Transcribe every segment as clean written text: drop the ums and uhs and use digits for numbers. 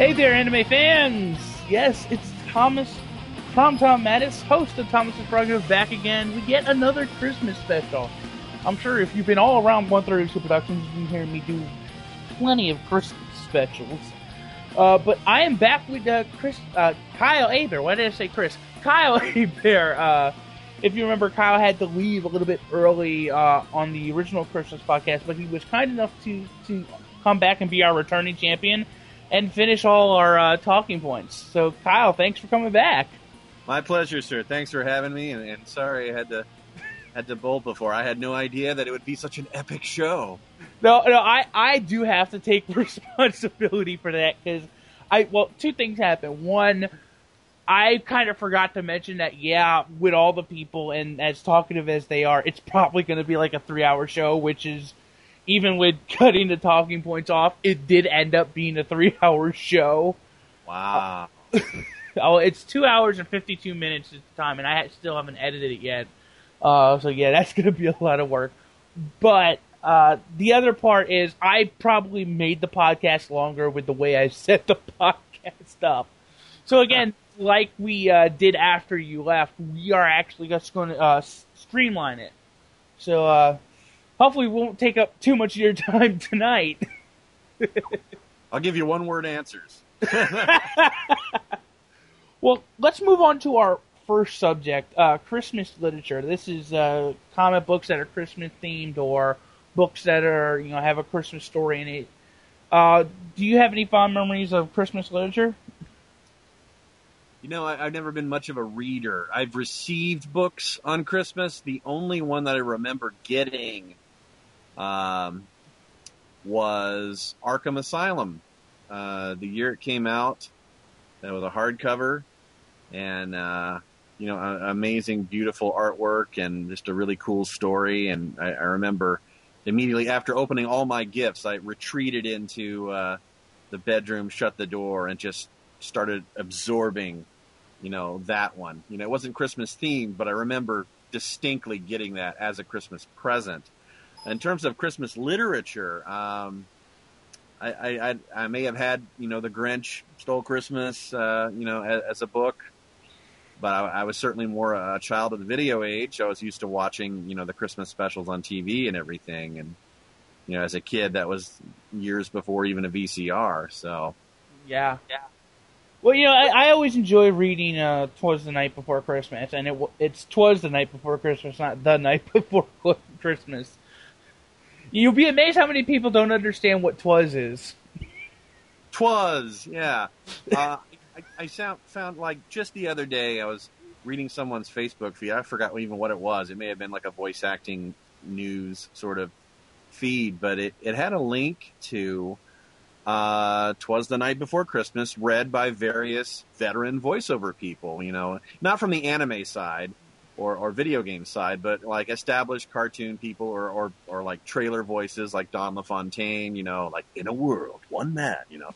Hey there, anime fans! Yes, it's Tom Mattis, host of Thomas's Prerogative, back again with yet another Christmas special. I'm sure if you've been all around 132 Productions, you've been hearing me do plenty of Christmas specials. But I am back with Kyle Aber. Why did I say Chris? Kyle Aber. If you remember, Kyle had to leave a little bit early on the original Christmas podcast, but he was kind enough to come back and be our returning champion and finish all our talking points. So, Kyle, thanks for coming back. My pleasure, sir. Thanks for having me, and sorry I had to bolt before. I had no idea that it would be such an epic show. No, I do have to take responsibility for that, because two things happened. One, I kind of forgot to mention that, with all the people and as talkative as they are, it's probably going to be like a 3-hour show, which is, even with cutting the talking points off, it did end up being a 3-hour show. Wow. It's 2 hours and 52 minutes at the time, and I still haven't edited it yet. So that's going to be a lot of work. But the other part is I probably made the podcast longer with the way I set the podcast up. So again, like we did after you left, we are actually just going to streamline it. So hopefully we won't take up too much of your time tonight. I'll give you one-word answers. Well, let's move on to our first subject, Christmas literature. This is comic books that are Christmas themed or books that are, have a Christmas story in it. Do you have any fond memories of Christmas literature? I've never been much of a reader. I've received books on Christmas. The only one that I remember getting was Arkham Asylum. The year it came out, that was a hardcover, and amazing, beautiful artwork, and just a really cool story. And I remember immediately after opening all my gifts, I retreated into the bedroom, shut the door, and just started absorbing, that one. It wasn't Christmas themed, but I remember distinctly getting that as a Christmas present. In terms of Christmas literature, I may have had, The Grinch Stole Christmas, as a book, but I was certainly more a child of the video age. I was used to watching, the Christmas specials on TV and everything. And, as a kid, that was years before even a VCR. So, yeah. Well, I always enjoy reading "'Twas the Night Before Christmas," and it's "'Twas the Night Before Christmas," not "The Night Before Christmas." You'll be amazed how many people don't understand what "'twas" is. "'Twas," yeah. I found like just the other day I was reading someone's Facebook feed. I forgot even what it was. It may have been like a voice acting news sort of feed, but it had a link to "'Twas the Night Before Christmas," read by various veteran voiceover people, not from the anime side or video game side, but like established cartoon people or like trailer voices like Don LaFontaine, like "In a World, One Man,"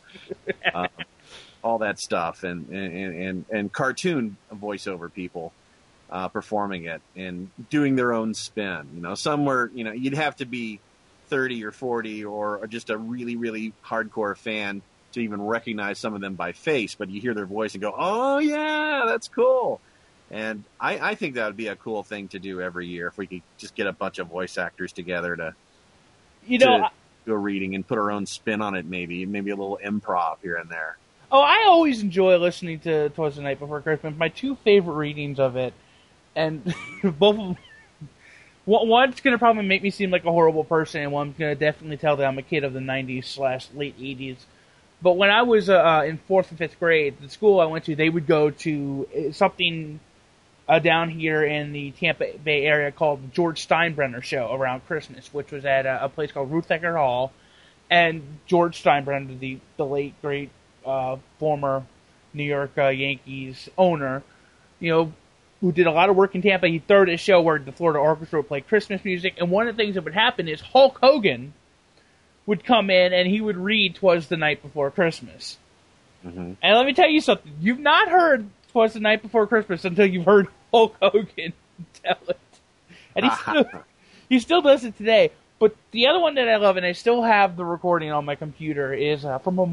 all that stuff, and cartoon voiceover people performing it and doing their own spin. Some were, you'd have to be 30 or 40 or just a really, really hardcore fan to even recognize some of them by face, but you hear their voice and go, "Oh yeah, that's cool." And I think that would be a cool thing to do every year if we could just get a bunch of voice actors together to do a reading and put our own spin on it, maybe a little improv here and there. Oh, I always enjoy listening to "'Twas the Night Before Christmas." My two favorite readings of it, and both of them, one's going to probably make me seem like a horrible person, and one's going to definitely tell that I'm a kid of the 90s/late 80s. But when I was in 4th and 5th grade, the school I went to, they would go to something down here in the Tampa Bay area called the George Steinbrenner Show around Christmas, which was at a place called Ruth Eckerd Hall. And George Steinbrenner, the late, great former New York Yankees owner, who did a lot of work in Tampa, he threw a show where the Florida Orchestra would play Christmas music. And one of the things that would happen is Hulk Hogan would come in and he would read "'Twas the Night Before Christmas." Mm-hmm. And let me tell you something. You've not heard "'Twas the Night Before Christmas" until you've heard Hulk Hogan tell it. And he still does it today. But the other one that I love, and I still have the recording on my computer, is from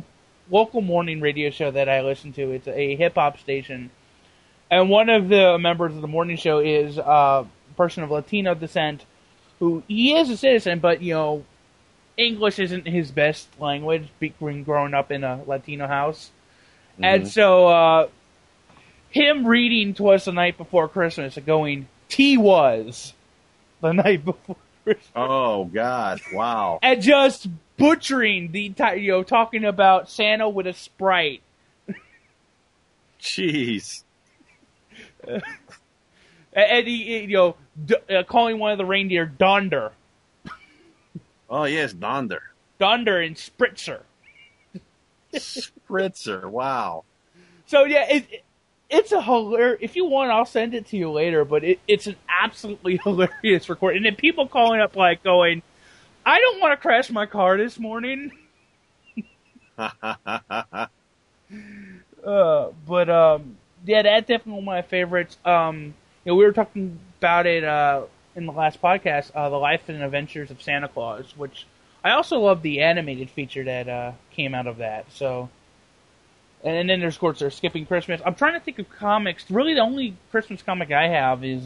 local morning radio show that I listen to. It's a hip hop station, and one of the members of the morning show is a person of Latino descent, who he is a citizen, but English isn't his best language, being growing up in a Latino house, and so him reading "'Twas the Night Before Christmas" and going, "T was the night before Christmas." Oh God! Wow! And just butchering the entire, talking about Santa with a Sprite. Jeez. And he, calling one of the reindeer Donder. Oh yes, Donder. Donder and Spritzer. Spritzer. Wow. So yeah, it's a hilarious. If you want, I'll send it to you later. But it's an absolutely hilarious recording. And then people calling up like going, "I don't want to crash my car this morning." Yeah, that's definitely one of my favorites. We were talking about it in the last podcast, The Life and Adventures of Santa Claus, which I also love the animated feature that came out of that. So, and then there's, of course, there's Skipping Christmas. I'm trying to think of comics. Really, the only Christmas comic I have is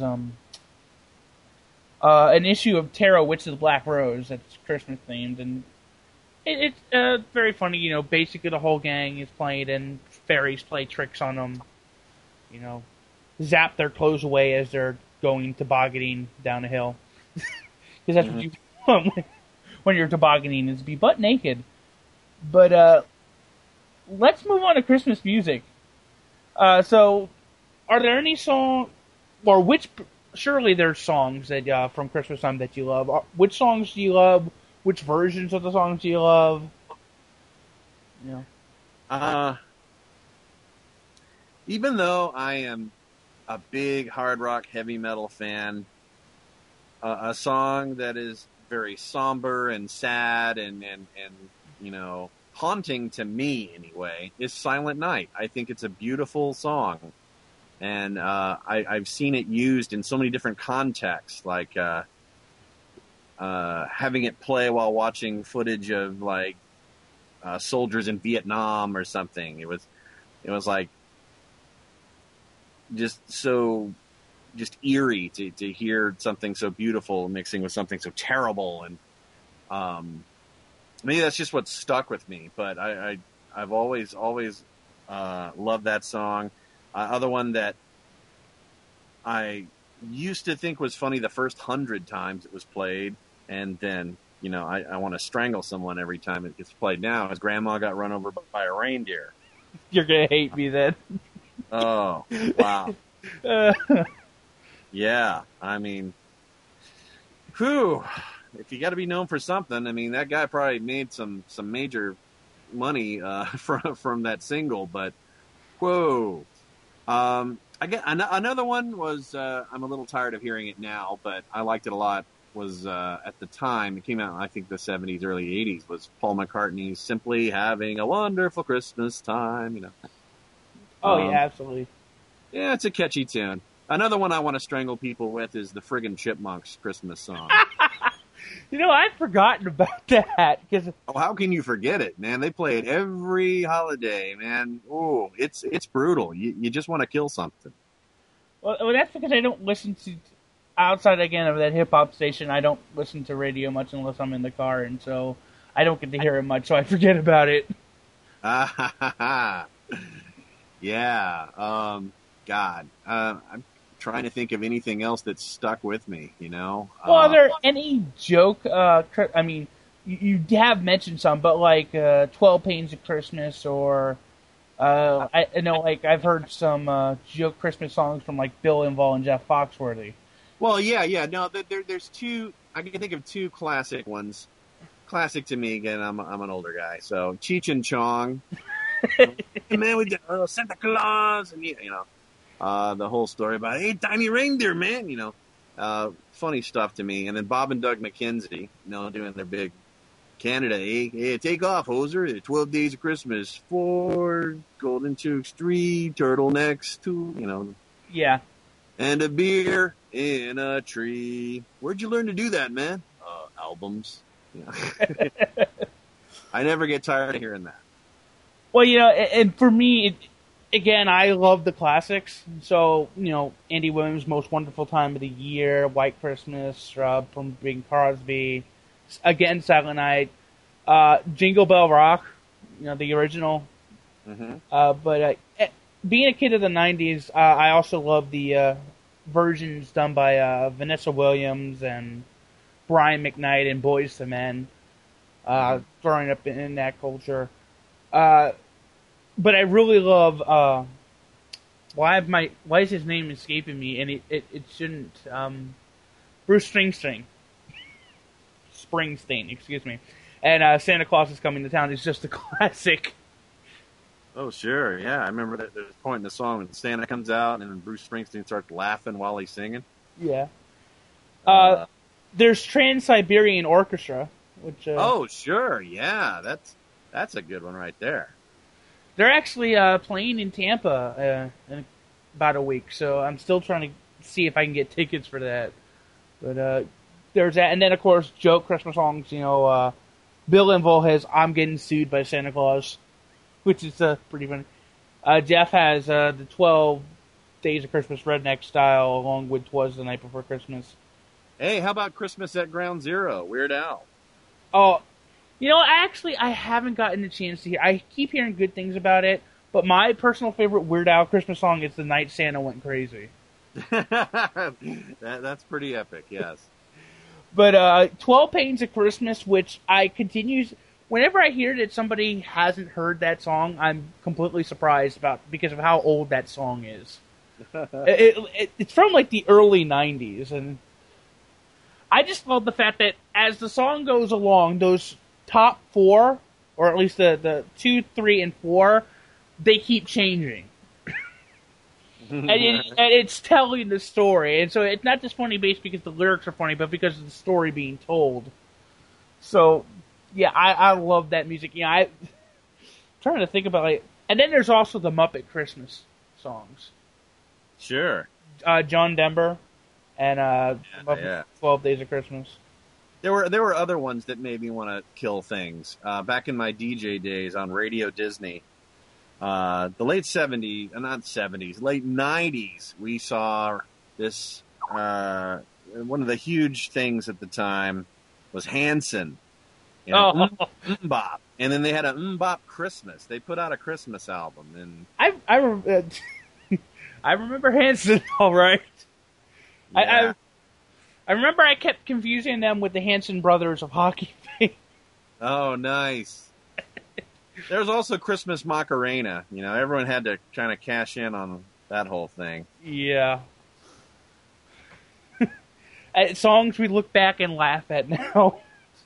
an issue of Tarot, Witch of the Black Rose, that's Christmas themed, and it's very funny. Basically the whole gang is played, and fairies play tricks on them. Zap their clothes away as they're going tobogganing down a hill. Because that's what you want when you're tobogganing, is to be butt naked. But let's move on to Christmas music. So, are there any songs, or surely there's songs that from Christmas time that you love. Which songs do you love? Which versions of the songs do you love? Even though I am a big hard rock heavy metal fan, a song that is very somber and sad and haunting to me anyway is Silent Night. I think it's a beautiful song, and I've seen it used in so many different contexts, like having it play while watching footage of soldiers in Vietnam or something. It was like just eerie to hear something so beautiful mixing with something so terrible, and maybe that's just what stuck with me. But I've always loved that song. Other one that I used to think was funny the first 100 times it was played, and then I want to strangle someone every time it gets played now, is Grandma Got Run Over by a Reindeer. You're gonna hate me then. Oh, wow. Yeah, I mean, whew. If you got to be known for something, I mean, that guy probably made some major money from that single, but whoa. I get another one was I'm a little tired of hearing it now, but I liked it a lot. Was at the time it came out, I think the 70s, early 80s, was Paul McCartney's "Simply Having a Wonderful Christmas Time." Oh yeah, absolutely. Yeah, it's a catchy tune. Another one I want to strangle people with is the friggin' Chipmunks Christmas song. I'd forgotten about that. Oh, how can you forget it, man? They play it every holiday, man. Oh, it's brutal. You just want to kill something. Well, that's because I don't listen to, outside again of that hip hop station, I don't listen to radio much unless I'm in the car, and so I don't get to hear it much, so I forget about it. Yeah. God. I'm trying to think of anything else that's stuck with me, Well, are there any joke, I mean, you have mentioned some, but 12 Pains of Christmas, or, I know, I've heard some joke Christmas songs from, Bill Engvall and Jeff Foxworthy. Well, yeah. No, there's two, I can think of two classic ones. Classic to me, again, I'm an older guy, so Cheech and Chong. Hey, man, with Santa Claus, and the whole story about, hey, tiny reindeer, man, funny stuff to me. And then Bob and Doug McKenzie, doing their big Canada, hey, take off, hoser, 12 Days of Christmas, 4 golden chooks, 3 turtlenecks, 2, Yeah. And a beer in a tree. Where'd you learn to do that, man? Albums. I never get tired of hearing that. Well, and for me, again, I love the classics. So, Andy Williams' Most Wonderful Time of the Year, White Christmas, from Bing Crosby, again, Silent Night, Jingle Bell Rock, the original. Mm-hmm. But being a kid of the 90s, I also love the versions done by Vanessa Williams and Brian McKnight and Boyz II Men, growing up in that culture. But I really love, why is his name escaping me? And it shouldn't, Bruce Springsteen, excuse me. And Santa Claus is Coming to Town is just a classic. Oh, sure, yeah. I remember that there's a point in the song when Santa comes out and then Bruce Springsteen starts laughing while he's singing. Yeah. There's Trans-Siberian Orchestra, which... oh, sure, yeah. That's a good one right there. They're actually playing in Tampa in about a week, so I'm still trying to see if I can get tickets for that. But there's that. And then, of course, joke Christmas songs, Bill Engvall has I'm Getting Sued by Santa Claus, which is pretty funny. Jeff has the 12 Days of Christmas Redneck Style, along with 'Twas the Night Before Christmas. Hey, how about Christmas at Ground Zero, Weird Al? Oh, I haven't gotten the chance to hear. I keep hearing good things about it, but my personal favorite Weird Al Christmas song is The Night Santa Went Crazy. That's pretty epic, yes. But 12 Pains of Christmas, which whenever I hear that somebody hasn't heard that song, I'm completely surprised because of how old that song is. It's from like the early 90s, and I just love the fact that as the song goes along, those top four, or at least the 2, 3, and 4, they keep changing. and it's telling the story. And so it's not just funny based because the lyrics are funny, but because of the story being told. So, yeah, I love that music. I'm trying to think about it. And then there's also the Muppet Christmas songs. Sure. John Denver and 12 Days of Christmas. There were other ones that made me want to kill things. Back in my DJ days on Radio Disney, the late 70s, not 70s, late 90s, we saw this, one of the huge things at the time was Hanson. MMMBop. And then they had a MMMBop Christmas. They put out a Christmas album. And I remember Hanson, all right. Yeah. I remember I kept confusing them with the Hanson brothers of hockey fame. Oh, nice. There was also Christmas Macarena. Everyone had to kind of cash in on that whole thing. Yeah. Songs we look back and laugh at now.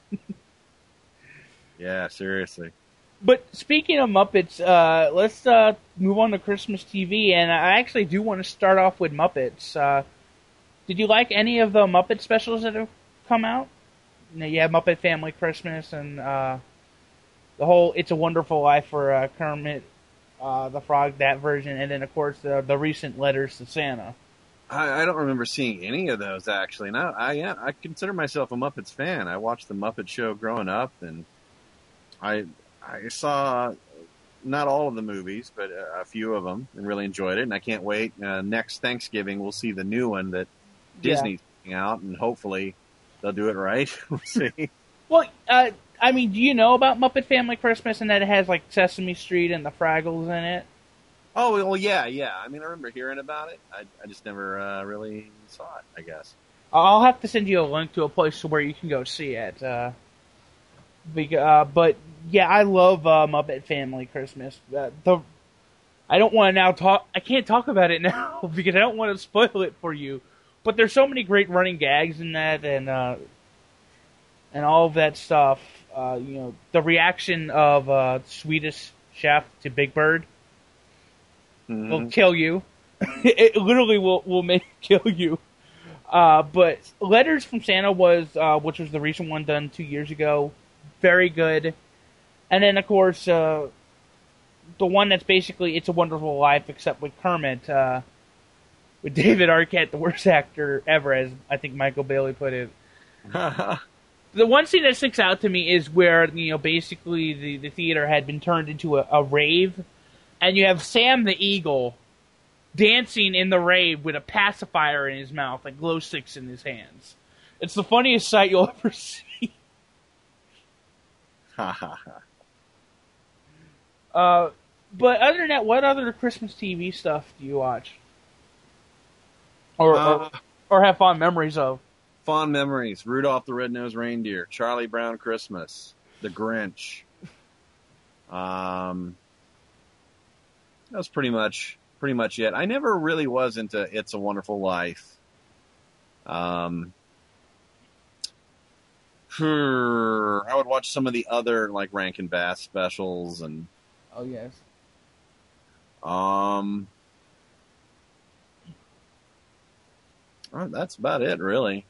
Yeah, seriously. But speaking of Muppets, let's move on to Christmas TV, and I actually do want to start off with Muppets. Did you like any of the Muppet specials that have come out? You have Muppet Family Christmas and the whole It's a Wonderful Life for Kermit the Frog, that version, and then, of course, the recent Letters to Santa. I don't remember seeing any of those, actually. And I consider myself a Muppets fan. I watched The Muppet Show growing up, and I saw not all of the movies, but a few of them, and really enjoyed it. And I can't wait. Next Thanksgiving, we'll see the new one that Disney's putting out, and hopefully they'll do it right. We'll see. Well, do you know about Muppet Family Christmas and that it has, like, Sesame Street and the Fraggles in it? Oh, well, yeah. I remember hearing about it. I just never really saw it, I guess. I'll have to send you a link to a place where you can go see it. But, yeah, I love Muppet Family Christmas. I don't want to now talk... I can't talk about it now because I don't want to spoil it for you. But there's so many great running gags in that and all of that stuff. The reaction of Swedish Chef to Big Bird will kill you. It literally will make kill you. But Letters from Santa which was the recent one done 2 years ago, very good. And then, of course, the one that's basically It's a Wonderful Life, except with Kermit, with David Arquette, the worst actor ever, as I think Michael Bailey put it. The one scene that sticks out to me is where, basically the theater had been turned into a rave, and you have Sam the Eagle dancing in the rave with a pacifier in his mouth, like glow sticks in his hands. It's the funniest sight you'll ever see. Ha ha ha. But other than that, what other Christmas TV stuff do you watch? Or have fond memories of? Fond memories: Rudolph the Red-Nosed Reindeer, Charlie Brown Christmas, The Grinch. That's pretty much it. I never really was into It's a Wonderful Life. I would watch some of the other like Rankin Bass specials and. Oh yes. That's about it, really.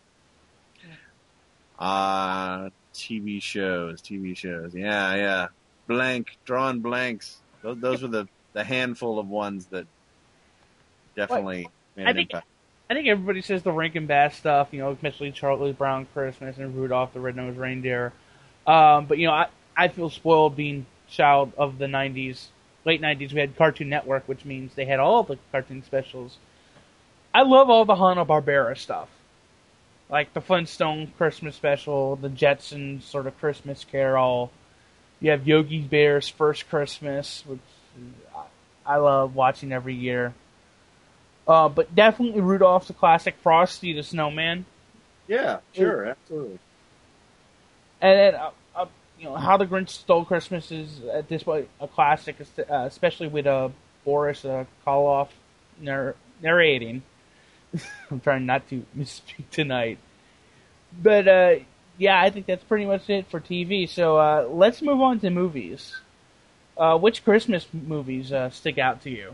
TV shows. Yeah. Drawing blanks. Those were the handful of ones that definitely made an impact. I think everybody says the Rankin Bass stuff, especially Charlie Brown Christmas and Rudolph the Red-Nosed Reindeer. But I feel spoiled being child of the 90s, late 90s. We had Cartoon Network, which means they had all the cartoon specials. I love all the Hanna-Barbera stuff. Like the Flintstone Christmas special, the Jetsons sort of Christmas Carol. You have Yogi Bear's First Christmas, which I love watching every year. But definitely Rudolph's a classic. Frosty the Snowman. Yeah, sure, absolutely. And then, How the Grinch Stole Christmas is at this point a classic, especially with Boris Karloff narrating. I'm trying not to misspeak tonight. But, I think that's pretty much it for TV. So let's move on to movies. Which Christmas movies stick out to you?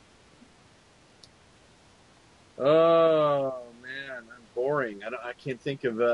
Oh, man, I'm boring. I can't think of...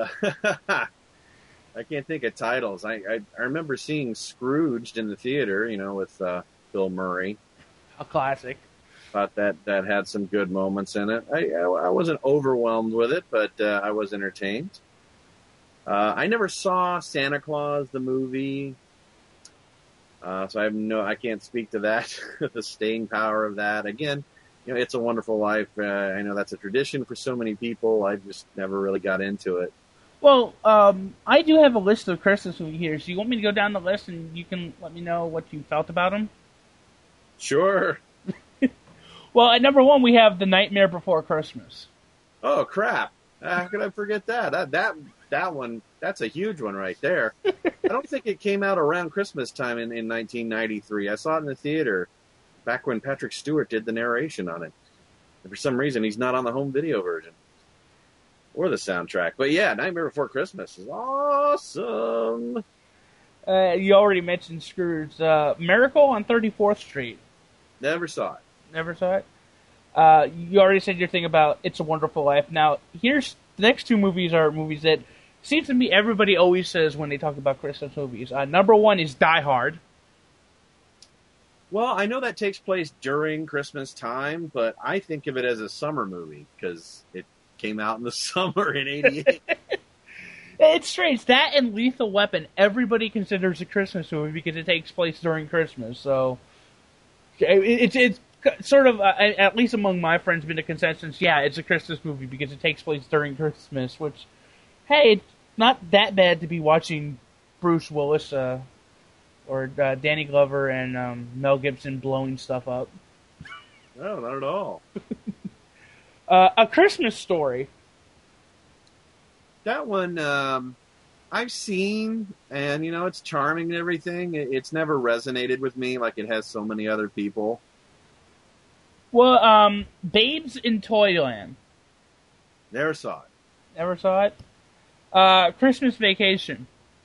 I can't think of titles. I remember seeing Scrooged in the theater, with Bill Murray. A classic. Thought that had some good moments in it. I wasn't overwhelmed with it, but I was entertained. I never saw Santa Claus the movie, so I can't speak to that. The staying power of that. Again, It's a Wonderful Life. I know that's a tradition for so many people. I just never really got into it. Well, I do have a list of Christmas movies here. So you want me to go down the list and you can let me know what you felt about them? Sure. Well, at number 1, we have The Nightmare Before Christmas. Oh, crap. How could I forget that? That one, that's a huge one right there. I don't think it came out around Christmas time in 1993. I saw it in the theater back when Patrick Stewart did the narration on it. And for some reason, he's not on the home video version. Or the soundtrack. But yeah, Nightmare Before Christmas is awesome. You already mentioned Scrooge. Miracle on 34th Street. Never saw it. Never saw it? You already said your thing about It's a Wonderful Life. Now, here's the next 2 movies are movies that seems to me everybody always says when they talk about Christmas movies. Number 1 is Die Hard. Well, I know that takes place during Christmas time, but I think of it as a summer movie because it came out in the summer in '88. It's strange. That and Lethal Weapon, everybody considers a Christmas movie because it takes place during Christmas. So it's sort of, at least among my friends, been a consensus. Yeah, it's a Christmas movie because it takes place during Christmas. Which, hey, it's not that bad to be watching Bruce Willis or Danny Glover and Mel Gibson blowing stuff up. No, not at all. A Christmas Story. That one I've seen, and it's charming and everything. It's never resonated with me like it has so many other people. Well, Babes in Toyland. Never saw it. Never saw it. Christmas Vacation.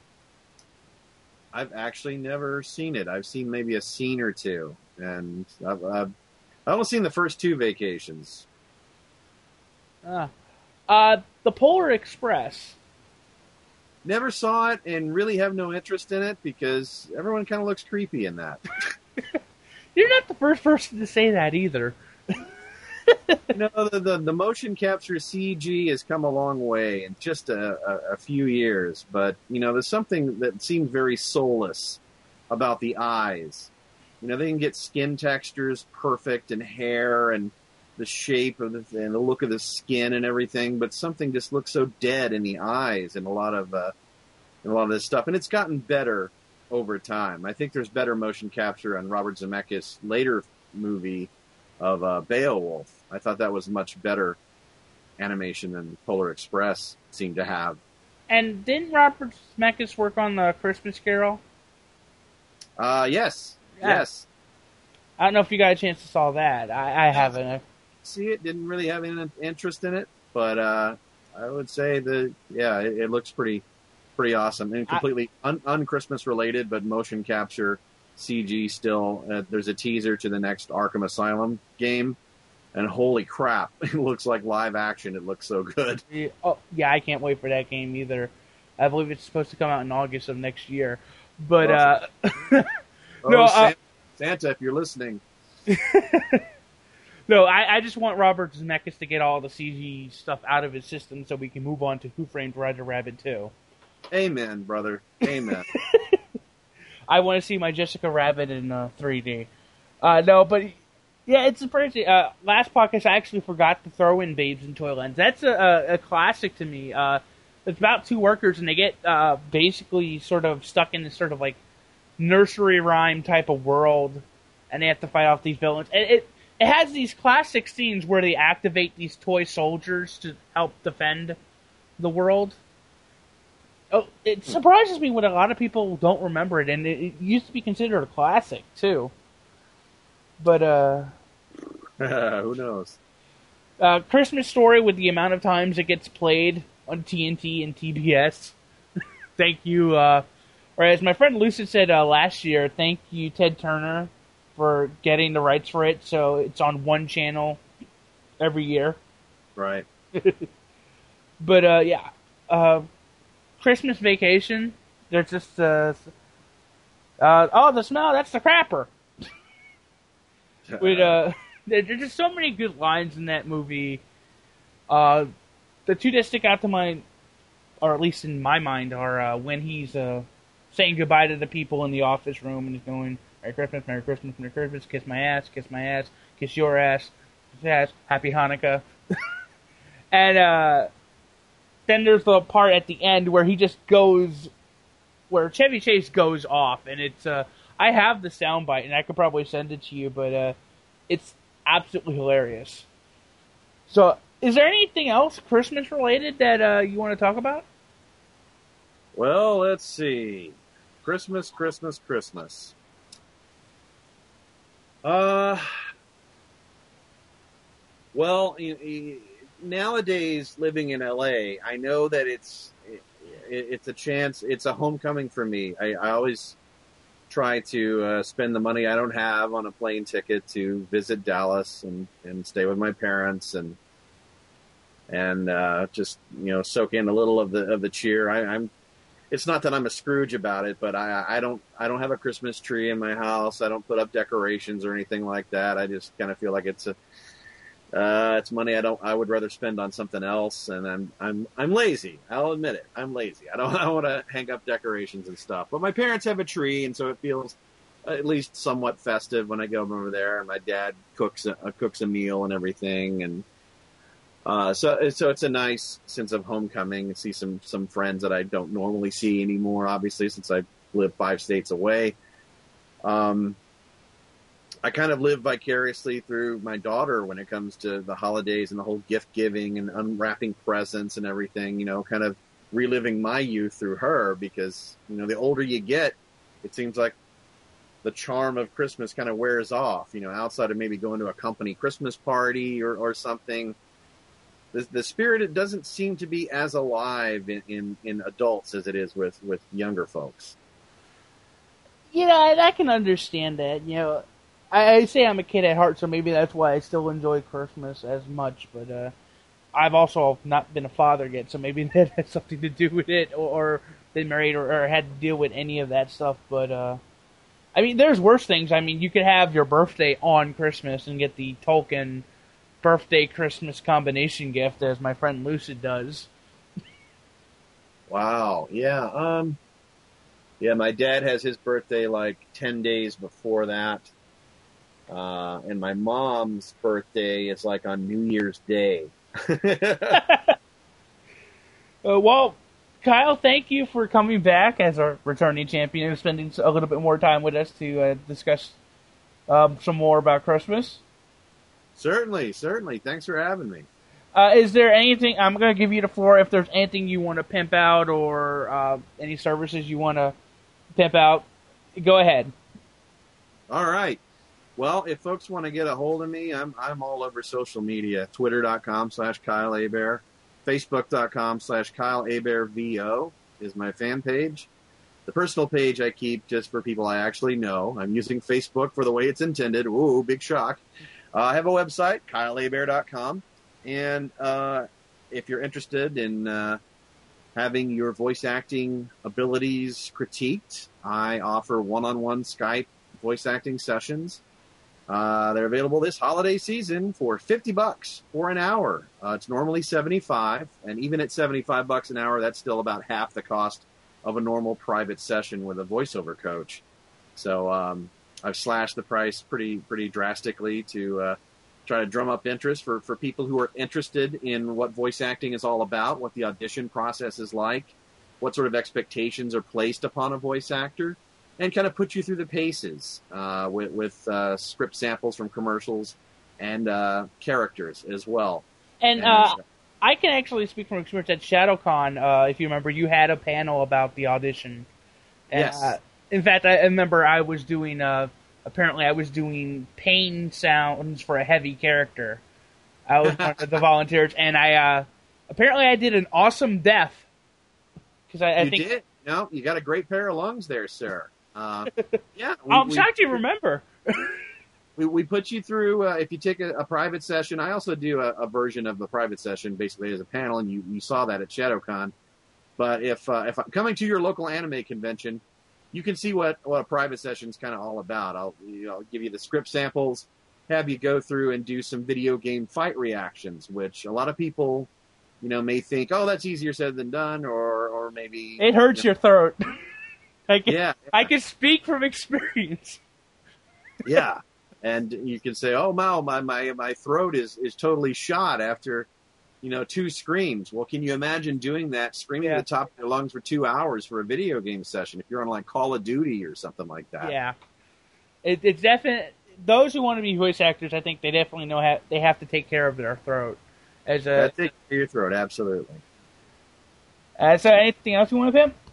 I've actually never seen it. I've seen maybe a scene or two, and I've only seen the first 2 Vacations. The Polar Express. Never saw it and really have no interest in it because everyone kind of looks creepy in that. You're not the first person to say that either. The motion capture CG has come a long way in just a few years, but there's something that seems very soulless about the eyes. They can get skin textures perfect and hair and the shape of and the look of the skin and everything, but something just looks so dead in the eyes and a lot of this stuff. And it's gotten better over time. I think there's better motion capture on Robert Zemeckis' later movie of Beowulf. I thought that was much better animation than Polar Express seemed to have. And didn't Robert Zemeckis work on the Christmas Carol? Yes. Yes. I don't know if you got a chance to saw that. I haven't. See it, didn't really have any interest in it, but I would say it looks pretty awesome and completely un-Christmas related, but motion capture CG still. There's a teaser to the next Arkham Asylum game, and holy crap, it looks like live action. It looks so good. Yeah, I can't wait for that game either. I believe it's supposed to come out in August of next year. But Santa, if you're listening. No, I just want Robert Zemeckis to get all the CG stuff out of his system so we can move on to Who Framed Roger Rabbit 2. Amen, brother. Amen. I want to see my Jessica Rabbit in 3D. No, but yeah, it's pretty. Last podcast, I actually forgot to throw in Babes in Toyland. That's a classic to me. It's about two workers, and they get basically sort of stuck in this sort of like nursery rhyme type of world, and they have to fight off these villains. And it has these classic scenes where they activate these toy soldiers to help defend the world. Oh, it surprises me when a lot of people don't remember it, and it used to be considered a classic too. But who knows? Christmas Story, with the amount of times it gets played on TNT and TBS. Thank you. Or as my friend Lucid said last year, thank you, Ted Turner, for getting the rights for it, so it's on one channel every year. Right. But Christmas Vacation. There's just the smell. That's the crapper. There's just so many good lines in that movie. The two that stick out to mind, or at least in my mind, are when he's saying goodbye to the people in the office room and he's going, Merry Christmas, Merry Christmas, Merry Christmas, kiss my ass, kiss your ass, Happy Hanukkah. And then there's the part at the end where he just goes, where Chevy Chase goes off, and it's, I have the soundbite, and I could probably send it to you, but it's absolutely hilarious. So, is there anything else Christmas related that you want to talk about? Well, let's see. Christmas. Well, nowadays living in LA, I know that it's a chance. It's a homecoming for me. I always try to spend the money I don't have on a plane ticket to visit Dallas and stay with my parents and just soak in a little of the cheer. It's not that I'm a Scrooge about it, but I don't have a Christmas tree in my house. I don't put up decorations or anything like that. I just kind of feel like it's money I would rather spend on something else, and I'm lazy. I'll admit it. I'm lazy. I don't want to hang up decorations and stuff. But my parents have a tree, and so it feels at least somewhat festive when I go over there. And my dad cooks a meal and everything, and so it's a nice sense of homecoming and see some friends that I don't normally see anymore, obviously, since I live 5 states away. I kind of live vicariously through my daughter when it comes to the holidays and the whole gift giving and unwrapping presents and everything, kind of reliving my youth through her because, the older you get, it seems like the charm of Christmas kind of wears off, outside of maybe going to a company Christmas party or something. The spirit, it doesn't seem to be as alive in adults as it is with younger folks. Yeah, I can understand that. I say I'm a kid at heart, so maybe that's why I still enjoy Christmas as much. But I've also not been a father yet, so maybe that has something to do with it, or been married, or had to deal with any of that stuff. But there's worse things. You could have your birthday on Christmas and get the Tolkien birthday Christmas combination gift, as my friend Lucid does. Wow. Yeah. Yeah, my dad has his birthday like 10 days before that. And my mom's birthday is like on New Year's Day. Well, Kyle, thank you for coming back as our returning champion and spending a little bit more time with us to discuss some more about Christmas. Certainly. Thanks for having me. Is there anything, I'm going to give you the floor, if there's anything you want to pimp out or any services you want to pimp out, go ahead. All right. Well, if folks want to get a hold of me, I'm all over social media. Twitter.com/Kyle Hebert. Facebook.com/Kyle Hebert VO is my fan page. The personal page I keep just for people I actually know. I'm using Facebook for the way it's intended. Ooh, big shock. I have a website, KyleHebert.com. And if you're interested in having your voice acting abilities critiqued, I offer one-on-one Skype voice acting sessions. They're available this holiday season for $50 for an hour. It's normally $75, and even at $75 an hour, that's still about half the cost of a normal private session with a voiceover coach. So I've slashed the price pretty drastically to try to drum up interest for people who are interested in what voice acting is all about, what the audition process is like, what sort of expectations are placed upon a voice actor, and kind of put you through the paces with script samples from commercials and characters as well. And I can actually speak from experience at ShadowCon. If you remember, you had a panel about the audition. And, yes. In fact, I remember I was doing pain sounds for a heavy character. I was one of the volunteers, and I did an awesome death. Because I think did? No, you got a great pair of lungs there, sir. Yeah, I'm shocked you remember. We put you through, if you take a private session. I also do a version of the private session, basically as a panel, and you saw that at ShadowCon. But if I'm coming to your local anime convention, you can see what a private session is kind of all about. I'll give you the script samples, have you go through and do some video game fight reactions, which a lot of people, may think, oh, that's easier said than done, or maybe it hurts your throat. I can speak from experience. Yeah. And you can say, oh, wow, my throat is totally shot after, 2 screams. Well, can you imagine doing that, screaming at the top of your lungs for 2 hours for a video game session if you're on like Call of Duty or something like that? Yeah. It's definitely, those who want to be voice actors, I think they definitely know they have to take care of their throat. Take care of your throat, absolutely. So anything else you want to pimp?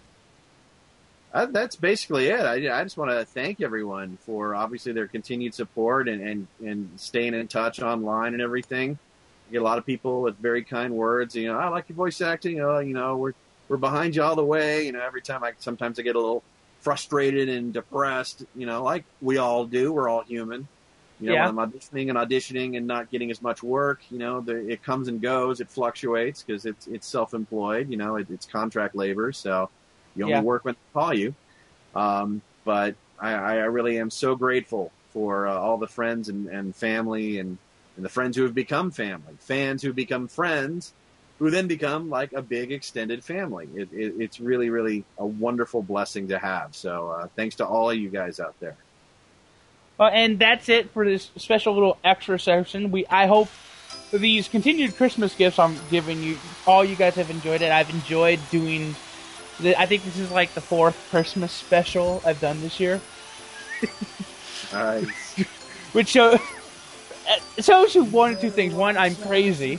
That's basically it. I just want to thank everyone for obviously their continued support and staying in touch online and everything. I get a lot of people with very kind words. I like your voice acting. We're behind you all the way. Every time sometimes I get a little frustrated and depressed. Like we all do. We're all human. When I'm auditioning and not getting as much work. It comes and goes. It fluctuates because it's self-employed. It's contract labor. So. You only work when they call you. But I really am so grateful for all the friends and family and the friends who have become family, fans who become friends, who then become like a big extended family. It's really, really a wonderful blessing to have. So thanks to all of you guys out there. And that's it for this special little extra session. I hope these continued Christmas gifts I'm giving you, all you guys have enjoyed it. I've enjoyed doing... I think this is like the 4th Christmas special I've done this year. Nice. Which shows you one of two things. One, I'm crazy.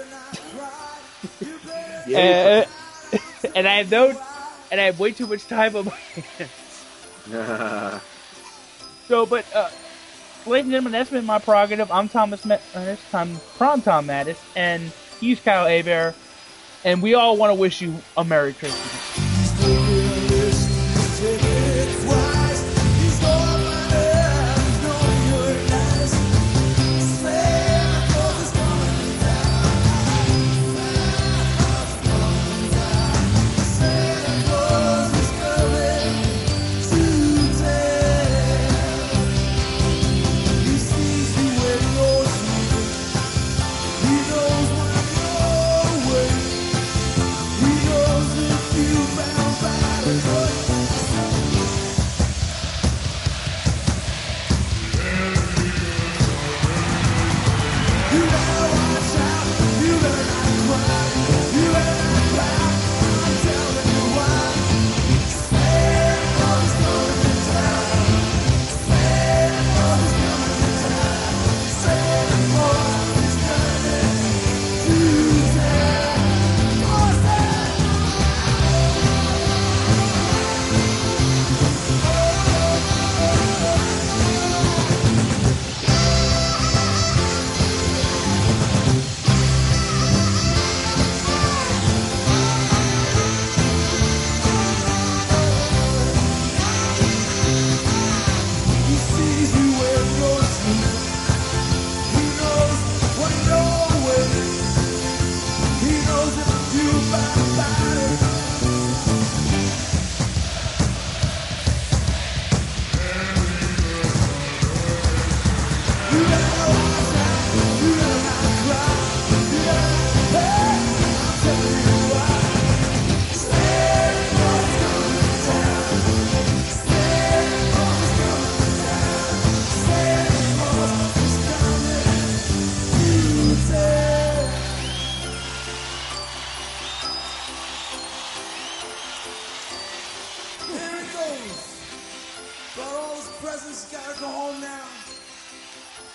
And I have way too much time on my hands. But ladies and gentlemen, that's been my prerogative. I'm Thomas I'm Tom Mattis, and he's Kyle Hebert, and we all want to wish you a Merry Christmas.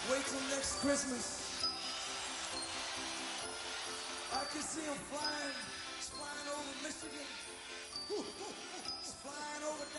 Wait till next Christmas. I can see him flying over Michigan. Flying over